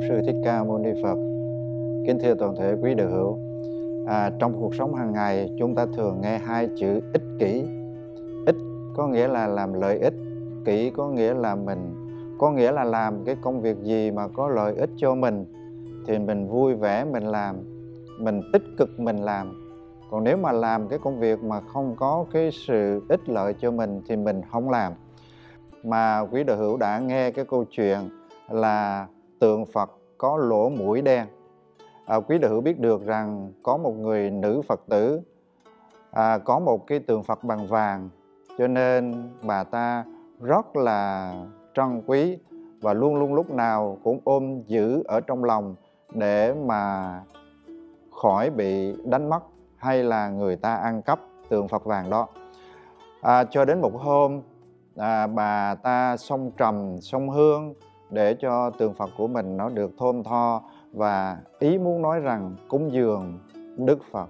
Sư Thích Ca Mâu Ni Phật. Kính thưa toàn thể quý đạo hữu, trong cuộc sống hàng ngày chúng ta thường nghe hai chữ ích kỷ. Ích có nghĩa là làm lợi ích, kỷ có nghĩa là làm cái công việc gì mà có lợi ích cho mình thì mình vui vẻ mình làm, mình tích cực mình làm. Còn nếu mà làm cái công việc mà không có cái sự ích lợi cho mình thì mình không làm. Mà quý đạo hữu đã nghe cái câu chuyện là tượng Phật có lỗ mũi đen. Quý đạo hữu biết được rằng có một người nữ Phật tử có một cái tượng Phật bằng vàng, cho nên bà ta rất là trân quý và luôn luôn lúc nào cũng ôm giữ ở trong lòng để mà khỏi bị đánh mất hay là người ta ăn cắp tượng Phật vàng đó. Cho đến một hôm bà ta xông trầm xông hương để cho tượng Phật của mình nó được thơm tho, và ý muốn nói rằng cúng dường Đức Phật.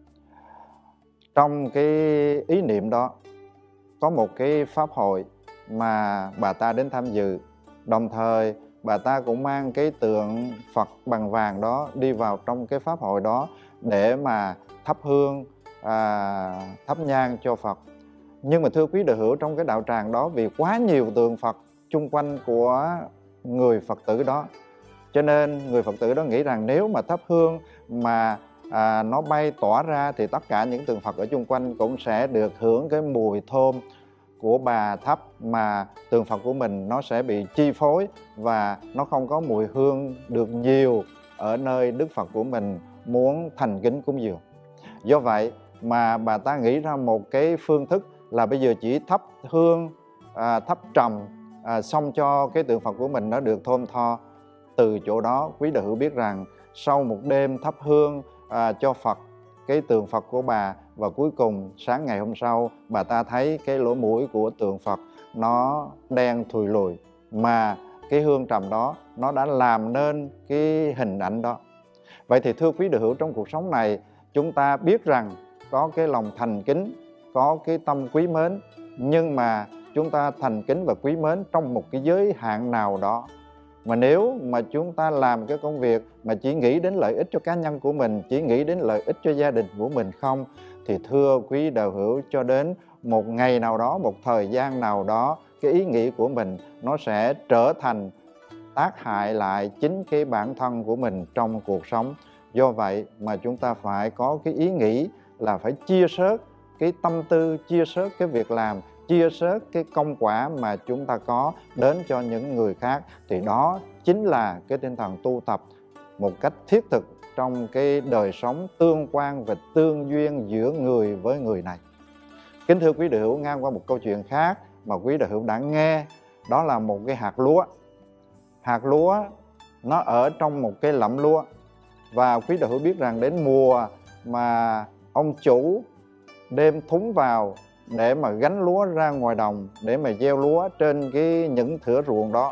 Trong cái ý niệm đó có một cái pháp hội mà bà ta đến tham dự, đồng thời bà ta cũng mang cái tượng Phật bằng vàng đó đi vào trong cái pháp hội đó để mà thắp hương, thắp nhang cho Phật. Nhưng mà thưa quý đạo hữu, trong cái đạo tràng đó vì quá nhiều tượng Phật chung quanh của người Phật tử đó, cho nên người Phật tử đó nghĩ rằng nếu mà thắp hương mà nó bay tỏa ra thì tất cả những tượng Phật ở chung quanh cũng sẽ được hưởng cái mùi thơm của bà thắp, mà tượng Phật của mình nó sẽ bị chi phối và nó không có mùi hương được nhiều ở nơi Đức Phật của mình muốn thành kính cúng dường. Do vậy mà bà ta nghĩ ra một cái phương thức là bây giờ chỉ thắp hương, thắp trầm xong cho cái tượng Phật của mình nó được thơm tho. Từ chỗ đó quý đạo hữu biết rằng sau một đêm thắp hương cho Phật, cái tượng Phật của bà, và cuối cùng sáng ngày hôm sau bà ta thấy cái lỗ mũi của tượng Phật nó đen thùi lùi, mà cái hương trầm đó nó đã làm nên cái hình ảnh đó. Vậy thì thưa quý đạo hữu, trong cuộc sống này chúng ta biết rằng có cái lòng thành kính, có cái tâm quý mến, nhưng mà chúng ta thành kính và quý mến trong một cái giới hạn nào đó. Mà nếu mà chúng ta làm cái công việc mà chỉ nghĩ đến lợi ích cho cá nhân của mình, chỉ nghĩ đến lợi ích cho gia đình của mình không, thì thưa quý đạo hữu, cho đến một ngày nào đó, một thời gian nào đó, cái ý nghĩ của mình nó sẽ trở thành tác hại lại chính cái bản thân của mình trong cuộc sống. Do vậy mà chúng ta phải có cái ý nghĩ là phải chia sớt cái tâm tư, chia sớt cái việc làm, chia sớt cái công quả mà chúng ta có đến cho những người khác. Thì đó chính là cái tinh thần tu tập một cách thiết thực trong cái đời sống tương quan và tương duyên giữa người với người này. Kính thưa quý đạo hữu, ngang qua một câu chuyện khác mà quý đạo hữu đã nghe, đó là một cái hạt lúa. Hạt lúa nó ở trong một cái lẫm lúa, và quý đạo hữu biết rằng đến mùa mà ông chủ đem thúng vào để mà gánh lúa ra ngoài đồng, để mà gieo lúa trên những thửa ruộng đó,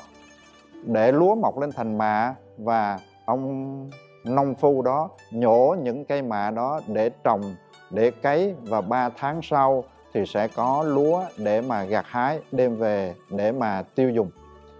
để lúa mọc lên thành mạ, và ông nông phu đó nhổ những cây mạ đó để trồng, để cấy, và 3 tháng sau thì sẽ có lúa để mà gặt hái đem về để mà tiêu dùng.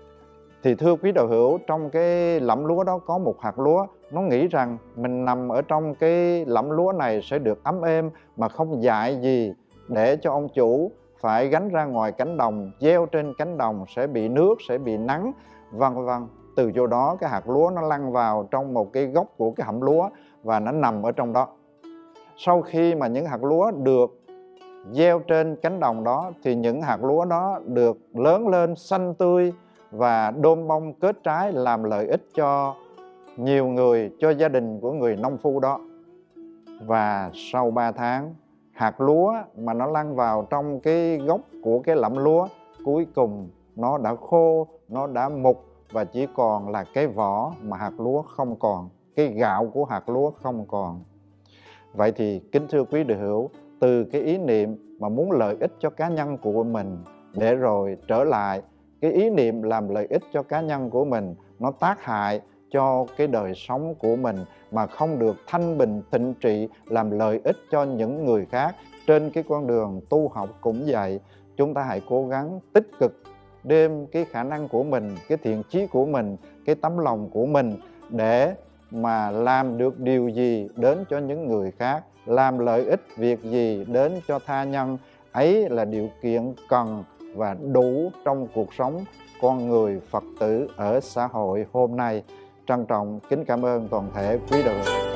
Thì thưa quý đạo hữu, trong cái lẫm lúa đó có một hạt lúa, nó nghĩ rằng mình nằm ở trong cái lẫm lúa này sẽ được ấm êm, mà không dại gì để cho ông chủ phải gánh ra ngoài cánh đồng, gieo trên cánh đồng sẽ bị nước, sẽ bị nắng, vân vân. Từ chỗ đó cái hạt lúa nó lăn vào trong một cái gốc của cái hẩm lúa và nó nằm ở trong đó. Sau khi mà những hạt lúa được gieo trên cánh đồng đó thì những hạt lúa đó được lớn lên xanh tươi và đơm bông kết trái, làm lợi ích cho nhiều người, cho gia đình của người nông phu đó. Và sau 3 tháng, hạt lúa mà nó lăn vào trong cái gốc của cái lẫm lúa, cuối cùng nó đã khô, nó đã mục, và chỉ còn là cái vỏ mà hạt lúa không còn, cái gạo của hạt lúa không còn. Vậy thì kính thưa quý đạo hữu, từ cái ý niệm mà muốn lợi ích cho cá nhân của mình, để rồi trở lại cái ý niệm làm lợi ích cho cá nhân của mình, nó tác hại cho cái đời sống của mình, mà không được thanh bình thịnh trị làm lợi ích cho những người khác. Trên cái con đường tu học cũng vậy, chúng ta hãy cố gắng tích cực đem cái khả năng của mình, cái thiện chí của mình, cái tấm lòng của mình để mà làm được điều gì đến cho những người khác, làm lợi ích việc gì đến cho tha nhân, ấy là điều kiện cần và đủ trong cuộc sống con người Phật tử ở xã hội hôm nay. Trân trọng kính cảm ơn toàn thể quý đạo hữu.